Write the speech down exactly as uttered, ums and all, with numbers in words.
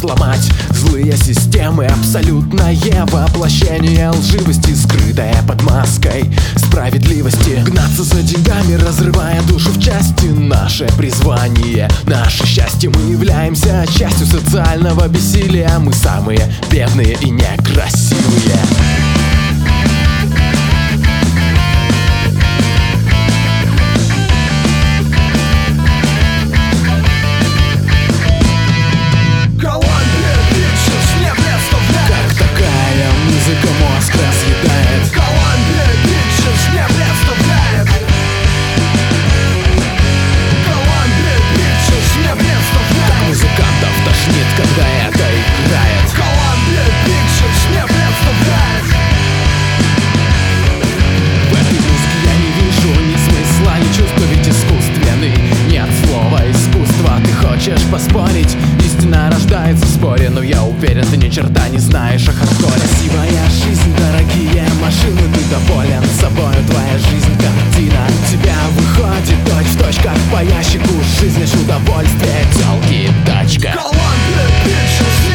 сломать злые системы, абсолютное воплощение лживости, скрытое под маской справедливости. Гнаться за деньгами, разрывая душу в части, наше призвание, наше счастье. Мы являемся частью социального бессилия. Мы самые бедные и некрасивые. Мозг разъедает. Columbia Pictures не представляет. Columbia Pictures не представляет. Как музыкантов тошнит, когда это играет. Columbia Pictures не представляет. В этой музыке я не вижу ни смысла, ни чувства, ведь искусственный. Нет слова искусства. Ты хочешь поспорить? Истина рождается в споре, но я уверен, ты ни черта не знаешь о хардкоре. Красивая жизнь, дорогие машины, ты доволен собою, твоя жизнь картина. Тебя выходит точь-в-точь, как по ящику. Жизнь лишь удовольствие, тёлки, тачка. Columbia Pictures